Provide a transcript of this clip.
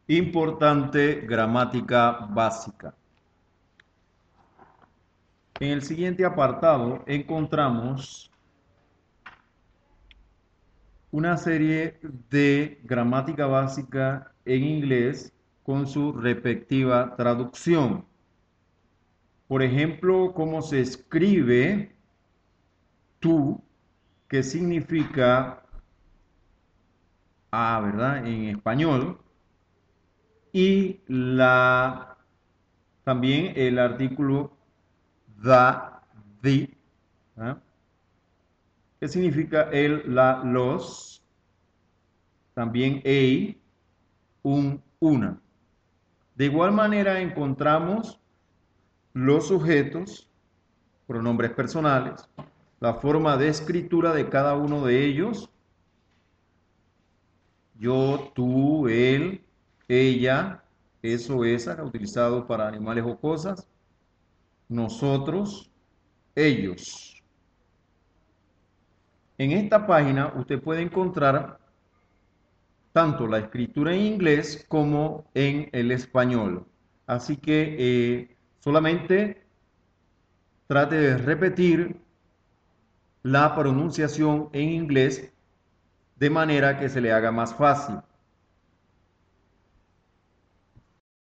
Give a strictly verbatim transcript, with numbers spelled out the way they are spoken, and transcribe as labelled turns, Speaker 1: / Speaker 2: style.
Speaker 1: Importante gramática básica. En el siguiente apartado encontramos una serie de gramática básica en inglés con su respectiva traducción. Por ejemplo, cómo se escribe tú, que significa a, ¿verdad? En español. Y la también el artículo the, the, ¿ah? ¿Qué significa el, la, los? También a, un, una. De igual manera encontramos los sujetos, pronombres personales, la forma de escritura de cada uno de ellos, yo, tú, él, ella, eso, esa, utilizado para animales o cosas, nosotros, ellos. En esta página usted puede encontrar tanto la escritura en inglés como en el español. Así que eh, solamente trate de repetir la pronunciación en inglés de manera que se le haga más fácil.